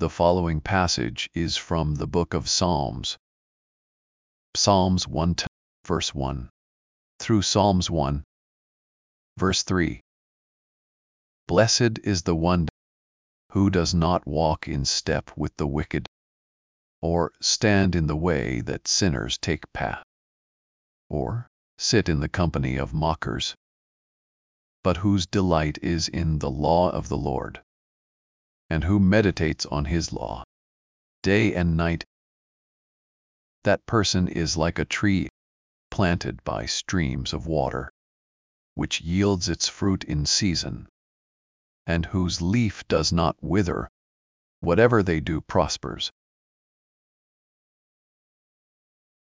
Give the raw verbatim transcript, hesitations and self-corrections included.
The following passage is from the book of Psalms. Psalms one, verse one, through Psalms one, verse three. Blessed is the one who does not walk in step with the wicked, or stand in the way that sinners take path, or sit in the company of mockers, but whose delight is in the law of the Lord, and who meditates on his law day and night. That person is like a tree planted by streams of water, which yields its fruit in season, and whose leaf does not wither. Whatever they do prospers.